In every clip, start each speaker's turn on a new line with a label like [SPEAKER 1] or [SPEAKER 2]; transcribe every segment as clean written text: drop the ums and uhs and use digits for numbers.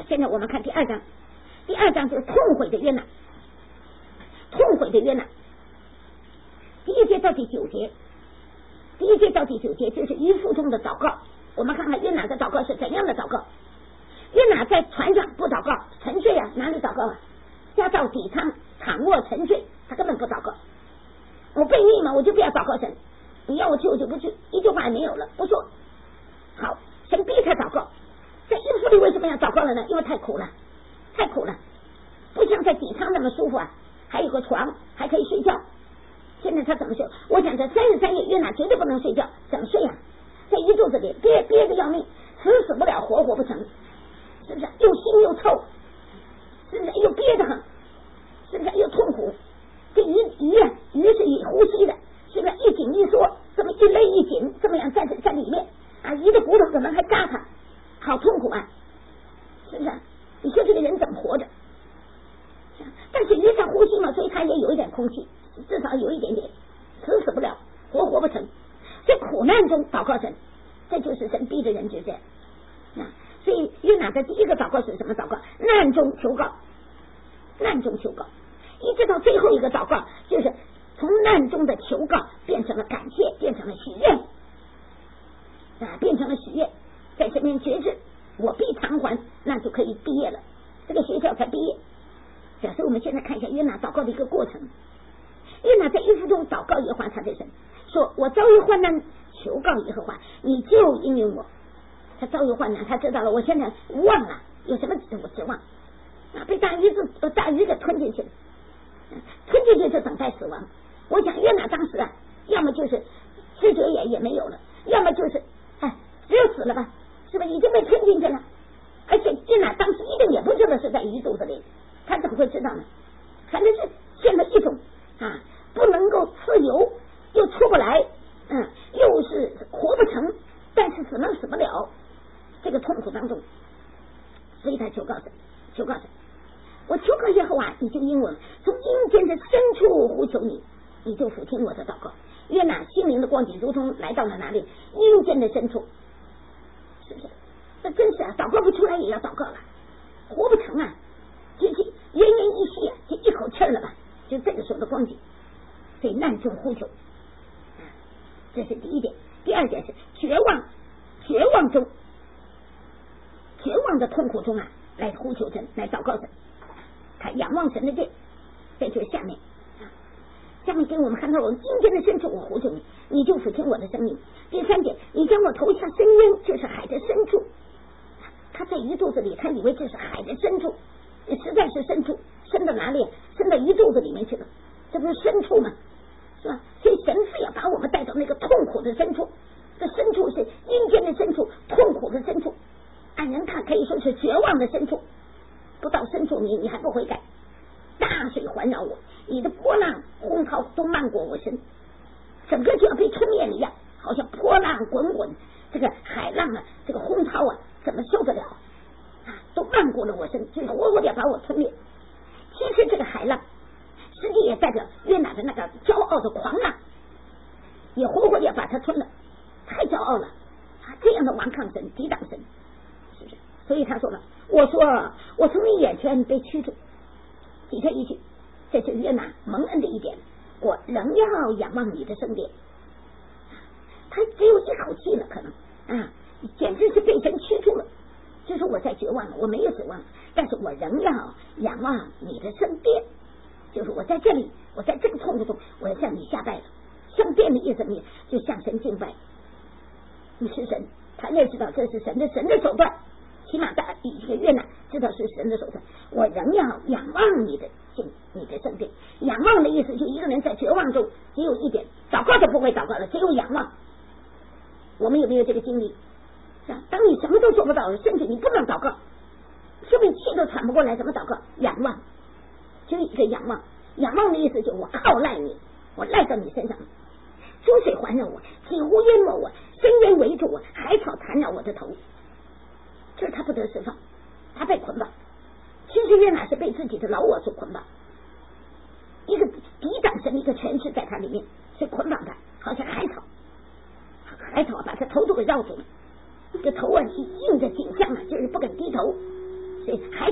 [SPEAKER 1] 现在我们看第二章，第二章就是痛悔的约拿，痛悔的约拿。第一节到第九节，第一节到第九节就是渔夫中的祷告。我们看看约拿的祷告是怎样的祷告。约拿在船上不祷告，沉睡啊，哪里祷告啊？下到底舱躺卧沉睡，他根本不祷告。我被逆嘛，我就不要祷告神，你要我去我就不去，一句话也没有了，不说。好，神逼他祷告。在阴府里为什么要祷告了呢？因为太苦了，太苦了，不像在底舱那么舒服啊，还有个床，还可以睡觉。现在他怎么睡？我想这33夜约拿绝对不能睡觉，怎么睡啊？在鱼肚子里憋得要命，死不了，活不成，是不是？又腥又臭，是不是？又憋得很，是不是？又痛苦。这鱼是以呼吸的，是不是？一紧一缩，这么一勒一紧，这么样在里面啊，鱼的骨头可能还扎他，好痛苦啊，是不是？你说这个人怎么活着？但是鱼在呼吸嘛，所以他也有一点空气，至少有一点点，死不了，活不成。在苦难中祷告神，这就是神逼着人就这样。所以约拿的第一个祷告是什么祷告？难中求告，难中求告，一直到最后一个祷告，就是从难中的求告变成了感谢，变成了许愿变成了许愿，在这边决志，我必偿还，那就可以毕业了，这个学校才毕业。所以我们现在看一下约拿祷告的一个过程。约拿在阴府中祷告耶和华他的神，说我遭遇患难，求告耶和华，你就应允我。他遭遇患难，他知道了，我现在忘了有什么指望被大鱼给吞进去了，吞进去就等待死亡。我想约拿当时要么就是知觉也没有了，要么就是只有死了吧，是不是已经被吞进去了？而且约拿当时一定也不知道是在鱼肚子里，他怎么会知道呢？反正是陷了一种不能够自由，又出不来，又是活不成，但是死不了，这个痛苦当中，所以他求告神，我求告耶和华，你就应允，从阴间的深处呼求你，你就俯听我的祷告。约拿心灵的光景如同来到了哪里？阴间的深处，是不是？这真是祷告不出来也要祷告了，活不成就奄奄一息就一口气了吧，就这个时候的光景。所以难中呼求，这是第一点。第二点是绝望中，绝望的痛苦中来呼求神，来祷告神，他仰望神的殿。这就是下面给我们看到，我阴间的深处我呼求你，你就俯听我的声音。第三点，你将我投下深渊，就是海的深处。他在鱼肚子里，他以为这是海的深处，实在是深处，深到哪里？深到鱼肚子里面去了，这不是深处吗？是吧？所以神非要把我们带到那个痛苦的深处，这深处是阴间的深处，痛苦的深处，按人看可以说是绝望的深处。不到深处你还不悔改，大水环绕我，你的波浪洪涛都漫过我身，整个就要被吞灭了一样，好像波浪滚滚，这个海浪这个洪涛怎么受得了都漫过了我身，就是活活的把我吞灭。其实这个海浪实际也代表约拿的那个骄傲的狂浪，也活活的把他吞了，太骄傲了这样的顽抗神，抵挡神，是不是？所以他说了，我说我从你眼前被驱逐，底下一句，这是约拿蒙恩的一点，我仍要仰望你的圣殿。他只有一口气了，可能简直是被神驱逐了，就是我在绝望了，我没有指望，但是我仍要仰望你的圣殿，就是我在这里，我在这个痛苦中，我要向你下拜了。圣殿的意思呢，就向神敬拜，你是神，他认识到这是神的手段，起码一个约拿知道是神的手段。我仍要仰望你的圣殿。仰望的意思就一个人在绝望中只有一点，祷告都不会祷告了，只有仰望。我们有没有这个经历？是吧？当你什么都做不到，甚至你不能祷告，说明气都喘不过来，怎么祷告？仰望，就一个仰望。仰望的意思就是我靠赖你，我赖到你身上，珠水环绕我，几乎淹没我，深渊围住我，海草缠绕我的头。这是他不得释放，他被捆绑。其实约拿是被自己的老我所捆绑，一个抵挡神的一个权势在他里面，所以捆绑他，好像海草把他头都给绕住了，这头硬着颈项就是不肯低头，所以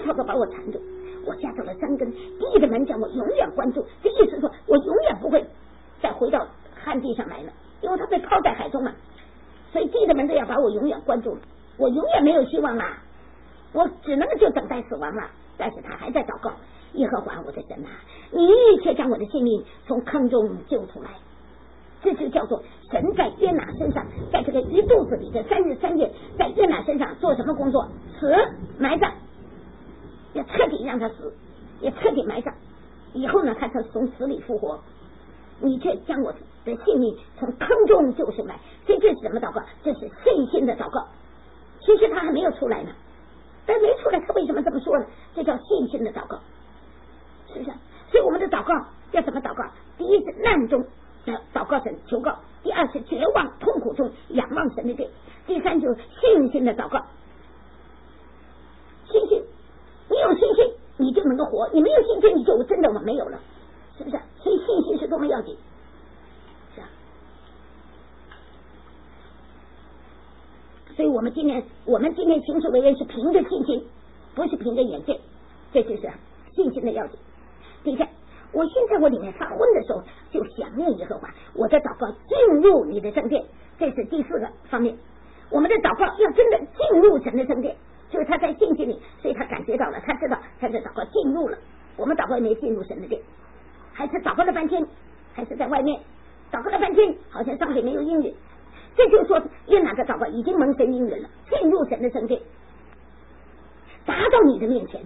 [SPEAKER 1] 套都把我缠住，我夹到了山根，地的门将我永远关住，这意思说我永远不会再回到旱地上来了，因为他被抛在海中了，所以地的门都要把我永远关住了，我永远没有希望了，我只能就等待死亡了。但是他还在祷告，耶和华我的神啊，你却将我的性命从坑中救出来。这就叫做神在约拿身上，在这个鱼肚子里的3日3夜，在约拿身上做什么工作？死，埋葬，要彻底让他死，也彻底埋葬。以后呢，他才从死里复活。你却将我的性命从坑中救出来。所以这是什么祷告？这是信心的祷告。其实他还没有出来呢，但没出来，他为什么这么说呢？这叫信心的祷告，是不是？所以我们的祷告要怎么祷告？第一是难中祷告神求告，第二是绝望痛苦中仰望神的罪，第三就是信心的祷告。信心，你有信心你就能够活，你没有信心你就真的没有了，是不是？所以信心是多么要紧，是啊。所以我们今天行事为人是凭着信心，不是凭着眼见，这就是信心的要紧。第三，我现在我里面发昏的时候，就想念耶和华，我的祷告进入你的圣殿，这是第4个方面。我们的祷告要真的进入神的圣殿，就是他在信心里，所以他感觉到了，他知道他的祷告进入了。我们祷告也没进入神的殿，还是祷告了半天，还是在外面祷告了半天，好像上面没有应允。这就是说，约拿的祷告已经蒙神应允了，进入神的圣殿，达到你的面前。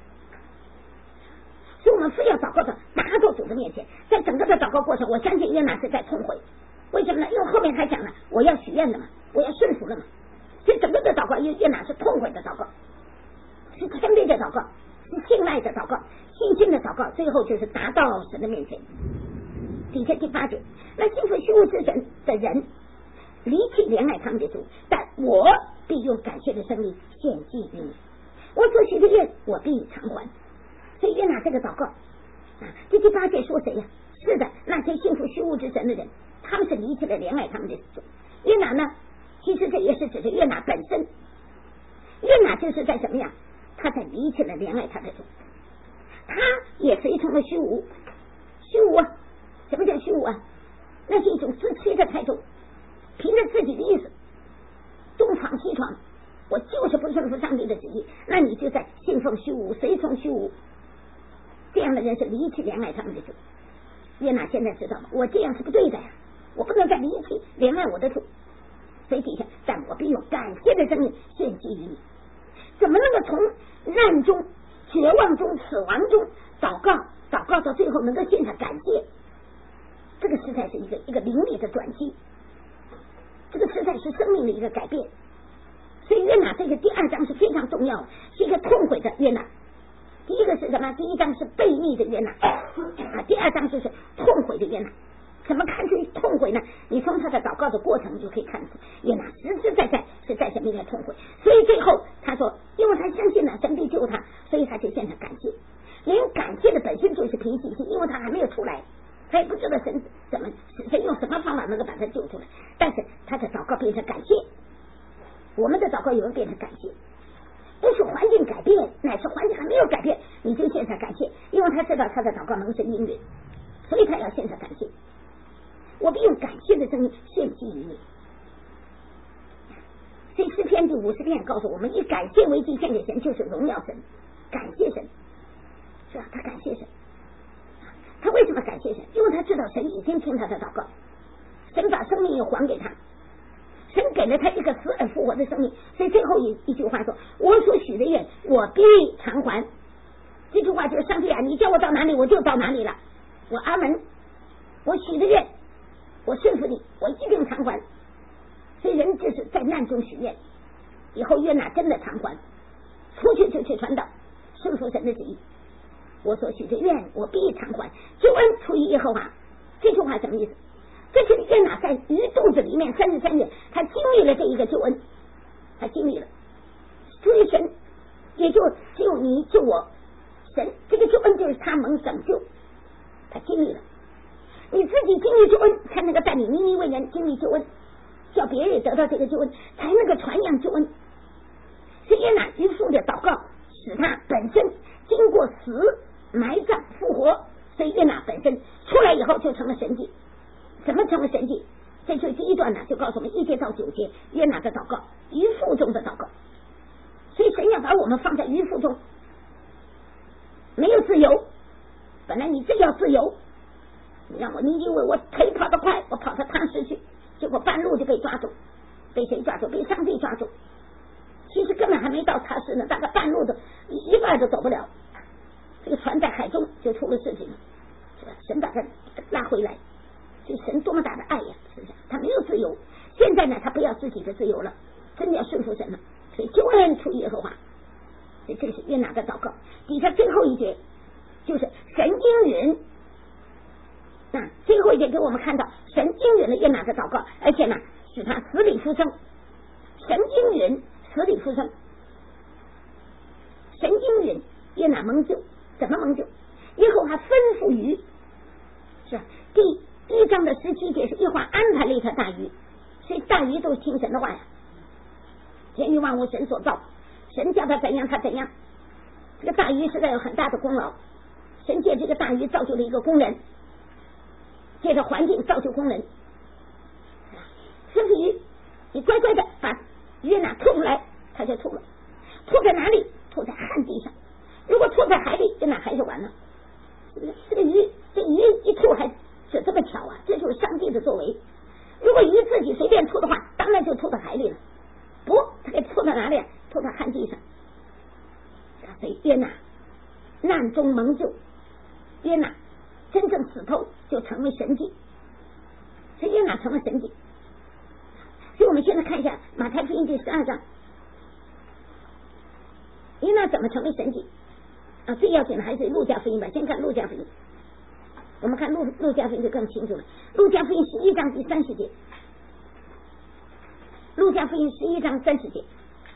[SPEAKER 1] 所以我们非要祷告的达到主的面前。在整个的祷告过程，我相信约拿是在痛悔。为什么呢？因为后面他讲了，我要许愿了嘛，我要顺服了嘛。所以整个的祷告，约拿是痛悔的祷告，是谦卑的祷告，是信赖的祷告，信心的祷告，最后就是达到神的面前。底下第8节，那信服虚无之神的人离弃怜爱他们的主，但我必用感谢的生命献祭于你，我所许的愿我必偿还。所以约拿这个祷告这第8节说谁呀？是的，那些信服虚无之神的人，他们是离弃了怜爱他们的主。约拿呢，其实这也是指着约拿本身。约拿就是在什么呀？他在离弃了怜爱他的主，他也随从了虚无。虚无啊，什么叫虚无啊？那是一种自欺的态度，凭着自己的意思东闯西闯，我就是不顺服上帝的旨意，那你就在信奉虚无，随从虚无。这样的人是离弃怜爱他们的主。约拿现在知道了，我这样是不对的呀，我不能再离弃怜爱我的主。所以底下，但我必用感谢的生命献祭于你。怎么能够从难中、绝望中、死亡中祷告到最后能够献上感谢？这个实在是一个灵力的转机，这个实在是生命的一个改变。所以约拿这个第2章是非常重要的，是一个痛悔的约拿。第一个是什么？第1章是悖逆的约拿第2章就是痛悔的约拿。怎么看出痛悔呢？你从他的祷告的过程就可以看出，约拿实实在在是在神面前痛悔。所以最后他说，因为他相信了神必救他，所以他就献上感谢。连感谢的本身就是凭信心，因为他还没有出来，他也不知道神用什么方法能够把他救出来，但是他的祷告变成感谢。我们的祷告有人变成感谢，不是环境改变，乃是环境还没有改变，你就献上感谢，因为他知道他的祷告蒙神应允，所以他要献上感谢。我必用感谢的声音献祭于你。所以诗篇第50篇告诉我们，以感谢为祭献给神，就是荣耀神，感谢神，是吧？他感谢神，他为什么感谢神？因为他知道神已经听他的祷告，神把生命又还给他，神给了他一个死而复活的生命。所以最后一句话说，我所许的愿我必偿还。这句话就是上帝啊，你叫我到哪里我就到哪里了，我阿门，我许的愿我顺服你，我一定偿还。所以人就是在难中许愿，以后约拿真的偿还，出去就去传道，顺服神的旨意。我所许的愿我必偿还，救恩出于耶和华。这句话什么意思？这是约拿在鱼肚子里面3日3夜，他经历了这一个救恩，他经历了出于神，也就只有你救我，神这个救恩就是他蒙拯救，他经历了。你自己经历救恩，才能够带领尼尼微人经历救恩，叫别人得到这个救恩，才能够传扬救恩。所以约拿渔夫的祷告使他本身死埋葬复活，所以约拿本身出来以后就成了神迹。怎么成为神迹？这就第一段呢，就告诉我们1节到9节约拿的祷告，鱼腹中的祷告。所以神要把我们放在鱼腹中，没有自由。本来你真要自由，你让我，你以为我腿跑得快，我跑到他失去，结果半路就被抓住，被谁抓住？被上帝抓住。其实根本还没到他市呢，大概半路的一半都走不了。这个船在海中就出了事情了，是吧？神把他拉回来，这神多么大的爱呀！是不是？他没有自由，现在呢，他不要自己的自由了，真的要顺服神了。所以救恩出于耶和华，所以这是约拿的祷告。底下最后一节就是神应允，最后一节给我们看到神应允了约拿的祷告，而且呢使他死里复生。神应允死里复生，神应允约拿蒙救。怎么蒙救？耶和华吩咐鱼，是吧？第1章的17节是耶和华安排了一条大鱼，所以大鱼都是听神的话呀。天地万物神所造，神叫他怎样他怎样。这个大鱼实在有很大的功劳，神借这个大鱼造就了一个工人，借着环境造就工人。吩咐鱼，你乖乖的把约拿吐出来，他就吐了。吐在哪里？吐在旱地上。如果吐在海里，约拿还是完了。这个鱼，这鱼一吐还是这么巧啊，这就是上帝的作为。如果鱼自己随便吐的话，当然就吐到海里了。不，他给吐到哪里？吐到旱地上。所以约拿难中蒙救，约拿真正死透就成为神迹，所以约拿成了神迹。所以我们现在看一下马太福音第12章，约拿怎么成为神迹最要紧的还是路加福音吧。先看路加福音，我们看路加福音就更清楚了。路加福音11章第30节，路加福音11章30节，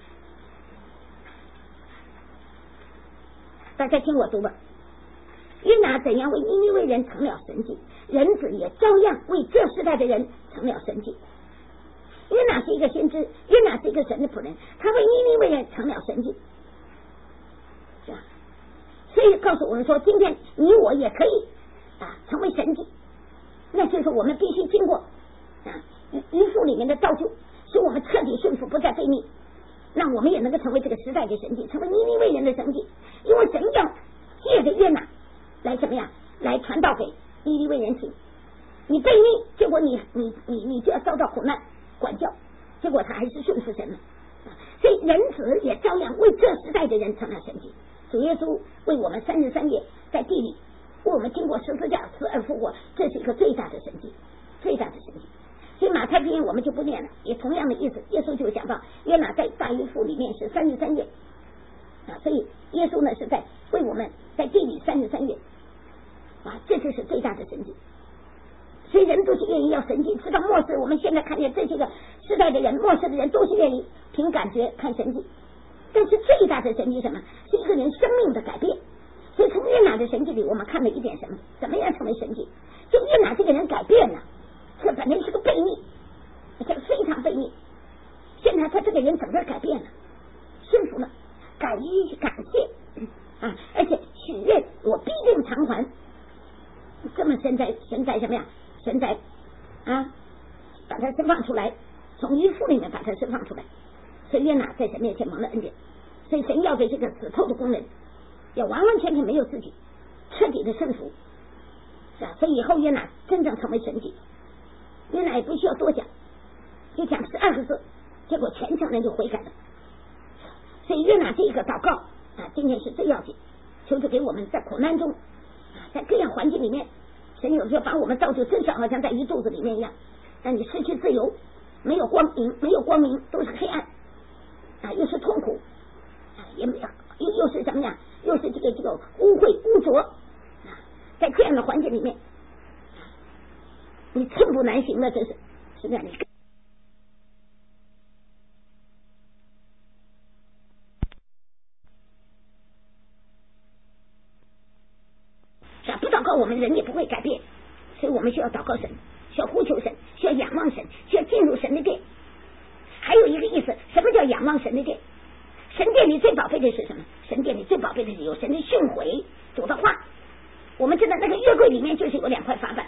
[SPEAKER 1] 大家听我读吧。约拿怎样为尼尼微人成了神迹，人子也照样为这时代的人成了神迹。约拿是一个先知，约拿是一个神的仆人，他为尼尼微人成了神迹，是吧？所以告诉我们说，今天你我也可以成为神迹，那就是我们必须经过鱼腹里面的造就，使我们彻底顺服，不再悖逆，让我们也能够成为这个时代的神迹，成为尼尼微人的神迹。因为神要借着约拿来怎么样，来传道给尼尼微人听。你悖逆，结果你就要遭到苦难管教，结果他还是顺服神了。所以人子也照样为这时代的人成了神迹。主耶稣为我们3日3夜在地里为我们经过十字架死而复活，这是一个最大的神迹，最大的神迹。所以马太福音我们就不念了，也同样的意思，耶稣就讲到约拿在大鱼腹里面是3日3夜所以耶稣呢是在为我们在地里3日3夜这就是最大的神迹。所以人都是愿意要神迹，直到末世，我们现在看见这些个时代的人，末世的人都是愿意凭感觉看神迹。但是最大的神迹什么？是一个人生命的改变。所以从约拿的神迹里，我们看了一点什么？怎么样成为神迹？就约拿这个人改变了，这本来是个悖逆，而且非常悖逆，现在他这个人整个改变了，顺服了，感谢而且许愿我必定偿还。这么神在什么呀？神在把他释放出来，从鱼腹里面把他释放出来。所以约拿在神面前蒙了恩典，所以神要给这个死透的工人要完完全全没有自己，彻底的顺服，是吧？所以以后约拿真正成为神迹。约拿也不需要多讲，就讲12个字，结果全城人就悔改了。所以约拿这个祷告今天是最要紧，求主给我们在苦难中在各样环境里面，神有时候把我们造就真是好像在鱼肚子里面一样，让你失去自由，没有光明，都是黑暗又是痛苦也没有，又是怎么样，又是这个污秽污浊在这样的环境里面你寸步难行了，这是这样的。不祷告我们人也不会改变，所以我们需要祷告神，需要呼求神，需要仰望神，需要进入神的殿。还有一个意思，什么叫仰望神的殿？神殿里最宝贝的是什么？ 神殿里最宝贝的是有神的训诲，主的话。我们知道那个约柜里面就是有2块法板，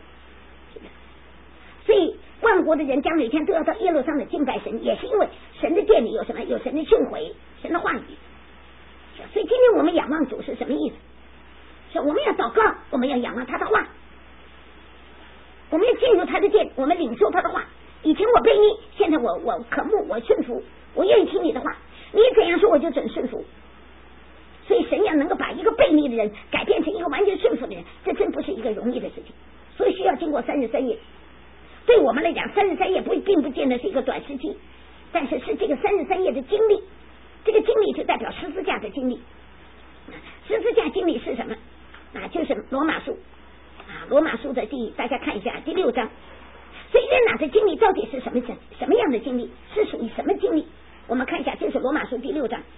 [SPEAKER 1] 所以万国的人将每天都要到耶路撒冷敬拜神，也是因为神的殿里有什么？有神的训诲，神的话语。所以今天我们仰望主是什么意思？是我们要祷告，我们要仰望他的话，我们要进入他的殿，我们领受他的话。以前我悖逆，现在我渴慕，我顺服，我愿意听你的话，你怎样说我就准顺服。所以神要能够把一个悖逆的人改变成一个完全顺服的人，这真不是一个容易的事情，所以需要经过33夜。对我们来讲，33夜并不见得是一个短时期，但是是这个33夜的经历，这个经历就代表十字架的经历。十字架经历是什么？就是罗马书罗马书的大家看一下第6章。所以约拿的经历到底是什么样的经历？是属于什么经历？我们看一下，这是罗马书第6章。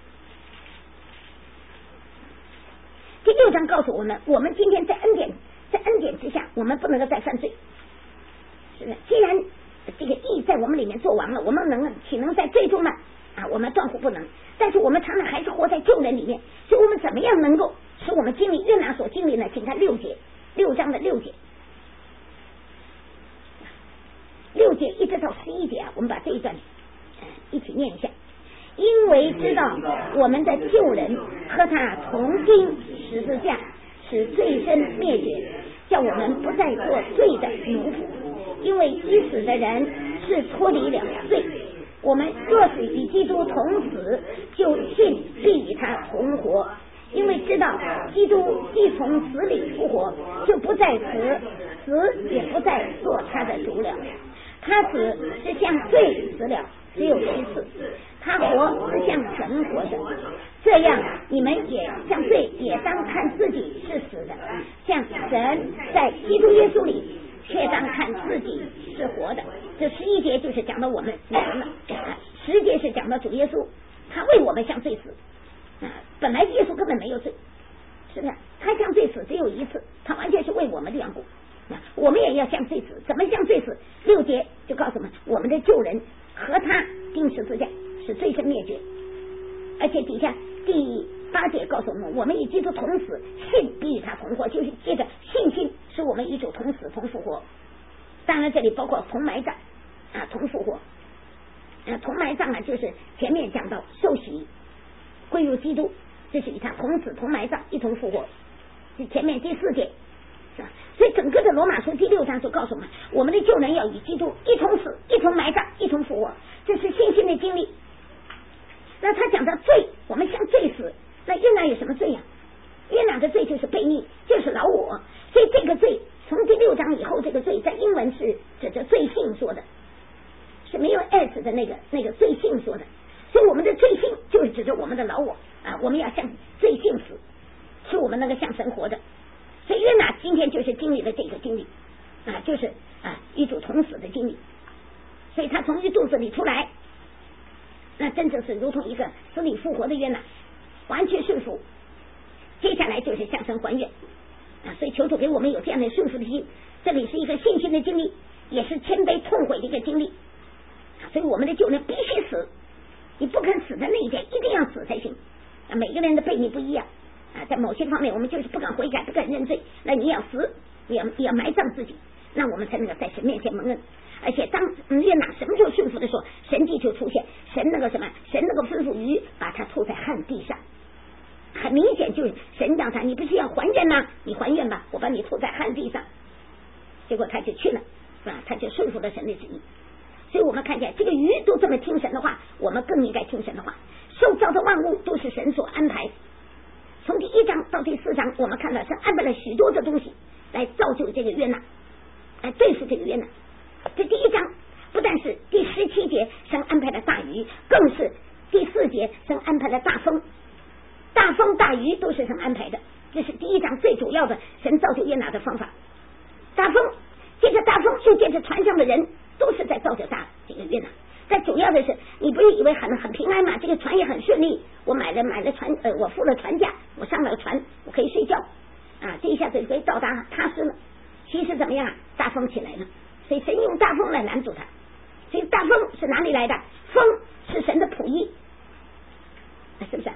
[SPEAKER 1] 第6章告诉我们，我们今天在恩典之下，我们不能够再犯罪。是的，既然这个义在我们里面做完了，我们岂能在罪中呢？我们断乎不能。但是我们常常还是活在旧人里面，所以我们怎么样能够使我们经历约拿所经历呢？请看6章的6节，6节一直到11节我们把这一段一起念一下。因为知道我们的旧人和他同钉十字架，使罪身灭绝，叫我们不再做罪的奴仆。因为已死的人是脱离了罪，我们若是与基督同死，就信必与他同活。因为知道基督既从死里复活，就不再死也不再做他的主了。他死是向罪死了，只有一次；他活是向神活着。这样你们也像罪，也当看自己是死的，像神在基督耶稣里却当看自己是活的。这11节就是讲到我们人了，10节是讲到主耶稣，他为我们向罪死。本来耶稣根本没有罪，是不是？他向罪死只有一次，他完全是为我们的缘故。我们也要向罪死，怎么向罪死？6节就告诉我们，我们的旧人和他钉十字架，使罪身灭绝。而且底下第8节告诉我们，我们与基督同死，信必与他同活，就是借着信心使我们与主同死同复活。当然这里包括同埋葬同复活。同埋葬就是前面讲到受洗归入基督，这是与他同死同埋葬一同复活，是前面第4节。所以整个的罗马书第6章就告诉我们，我们的旧人要与基督一同死，一同埋葬，一同复活，这是信心的经历。那他讲到罪，我们向罪死，那约拿有什么罪呀？约拿的罪就是悖逆，就是老我。所以这个罪从第6章以后，这个罪在英文是指着罪性说的，是没有 s 的那个罪性说的。所以我们的罪性就是指着我们的老我我们要向罪性死，是我们那个向神活着。所以约拿今天就是经历了这个经历就是与主同死的经历。所以他从肚子里出来，那真正是如同一个死里复活的约拿，完全顺服。接下来就是向神还愿所以求主给我们有这样的顺服的心。这里是一个信心的经历，也是谦卑痛悔的一个经历所以我们的旧人必须死，你不肯死的那一天一定要死才行每个人的悖逆不一样在某些方面我们就是不敢悔改，不敢认罪，那你要死，你要埋葬自己，那我们才能够在神面前蒙恩。而且当约拿什么时候顺服的时候，神迹就出现，神那个吩咐鱼把它吐在旱地上，很明显就是神让他，你不是要还愿吗？你还愿吧，我把你吐在旱地上。结果他就去了他就顺服了神的旨意。所以我们看见这个鱼都这么听神的话，我们更应该听神的话。受造的万物都是神所安排，从第1章到第4章，我们看到神安排了许多的东西来造就这个约拿，来对付这个约拿。这第1章不但是第17节神安排了大鱼，更是第4节神安排了大风，大风大鱼都是神安排的。这是第1章最主要的神造就约拿的方法。大风，接着大风又接着船上的人都是在造就这个约拿。但主要的是，你不是以为很平安吗？这个船也很顺利，我买了船我付了船价，我上了船，我可以睡觉这一下子就可以到达踏实了。其实怎么样大风起来了，所以神用大风来拦住他。所以大风是哪里来的？风是神的仆役，是不是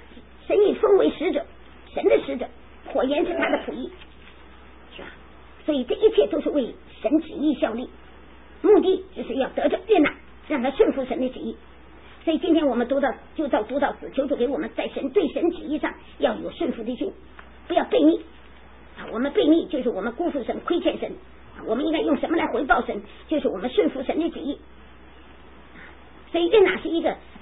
[SPEAKER 1] 神以风为使者，神的使者，火焰是他的仆役，是吧？所以这一切都是为神旨意效力，目的就是要得着悦纳，让他顺服神的旨意。所以今天我们读到此，求主给我们在对神旨意上要有顺服的心，不要悖逆啊！我们悖逆就是我们辜负神、亏欠神，我们应该用什么来回报神？就是我们顺服神的旨意。所以悦纳是一个